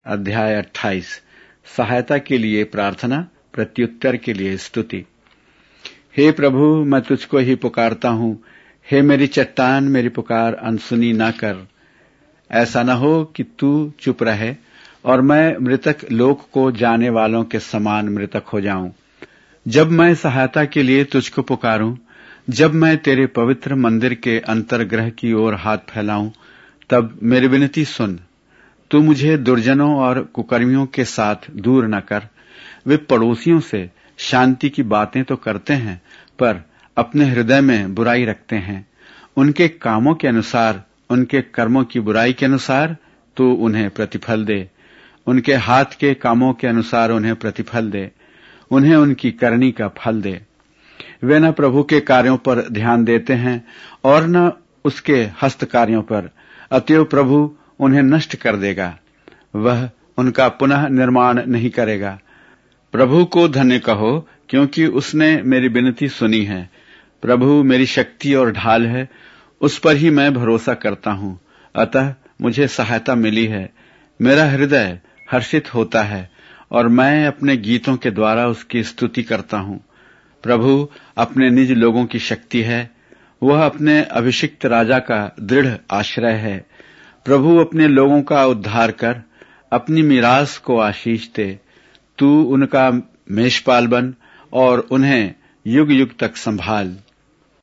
अध्याय 28 सहायता के लिए प्रार्थना, प्रत्युत्तर के लिए स्तुति। हे प्रभु, मैं तुझको ही पुकारता हूं। हे मेरी चट्टान, मेरी पुकार अनसुनी न कर। ऐसा न हो कि तू चुप रहे और मैं मृतक लोक को जाने वालों के समान मृतक हो जाऊं। जब मैं सहायता के लिए तुझको पुकारूं, जब मैं तेरे पवित्र मंदिर के अंतर्गृह की ओर हाथ फैलाऊं, तब मेरी विनती सुन। तू मुझे दुर्जनों और कुकर्मियों के साथ दूर न कर। वे पड़ोसियों से शांति की बातें तो करते हैं, पर अपने हृदय में बुराई रखते हैं। उनके कामों के अनुसार, उनके कर्मों की बुराई के अनुसार तू उन्हें प्रतिफल दे। उनके हाथ के कामों के अनुसार उन्हें प्रतिफल दे। उन्हें उनकी करनी का फल दे। वे न प्रभु के कार्यों पर ध्यान देते हैं और न उसके हस्त कार्यों पर, अतएव प्रभु उन्हें नष्ट कर देगा। वह उनका पुनः निर्माण नहीं करेगा। प्रभु को धन्य कहो, क्योंकि उसने मेरी विनती सुनी है। प्रभु मेरी शक्ति और ढाल है, उस पर ही मैं भरोसा करता हूं। अतः मुझे सहायता मिली है। मेरा हृदय हर्षित होता है और मैं अपने गीतों के द्वारा उसकी स्तुति करता हूं। प्रभु अपने निज लोगों की शक्ति है। वह अपने अभिषिक्त राजा का दृढ़ आश्रय है। प्रभु अपने लोगों का उद्धार कर, अपनी मीरास को आशीष दे। तू उनका मेषपाल बन और उन्हें युग युग तक संभाल।